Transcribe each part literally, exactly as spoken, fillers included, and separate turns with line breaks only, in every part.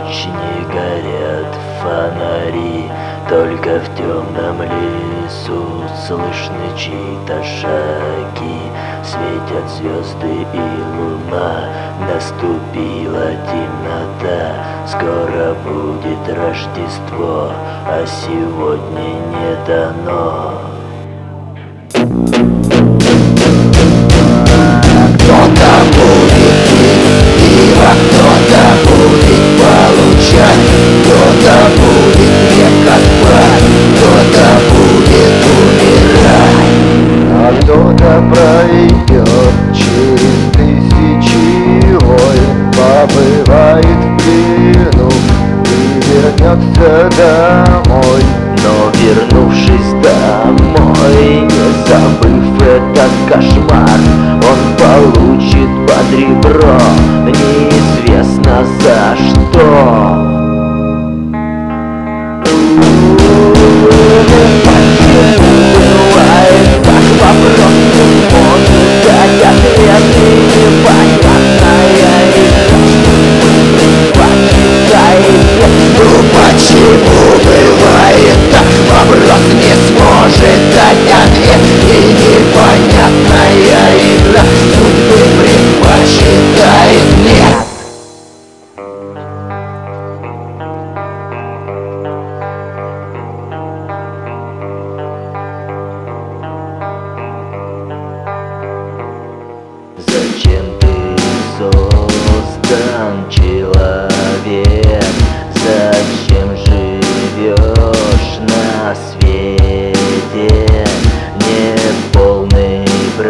ночь не горят фонари, только в темном лесу слышны чьи-то шаги. Светят звезды и луна, наступила темнота. Скоро будет Рождество, а сегодня не дано.
Кто-то будет пить пиво, кто-то будет получать, кто-то будет крепко спать, кто-то будет умирать. А кто-то пройдет через тысячи войн, побывает в плену и вернется домой.
Но вернувшись домой, не забыв этот кошмар, он получит под ребро неизвестно за что. Бывает так, вопрос не может дать ответ, и непонятная игра. Почитайте,
Ну почему бывает так? Вопрос не сможет дать ответ, и непонятная игра судьбы предпочитает нет.
зачем ты создан, человек? Зачем живешь на свете? Неполный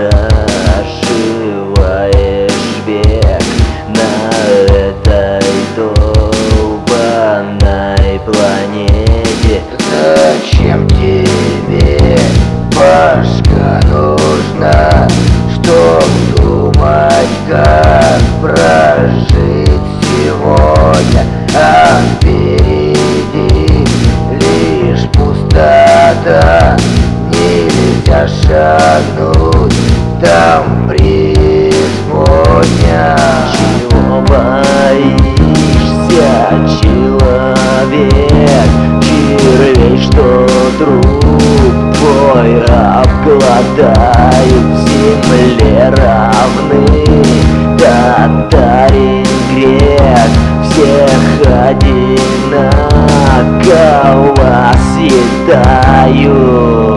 проживаешь век на этой долбанной планете.
Зачем тебе башка нужна, чтоб думать, как прожить сегодня, а впереди лишь пустота. Нельзя шагнуть, там преисподня.
Чего боишься, человек? Червей, что труп твой обгладают, в земле равны татарин, грек, всех одинаково съедают.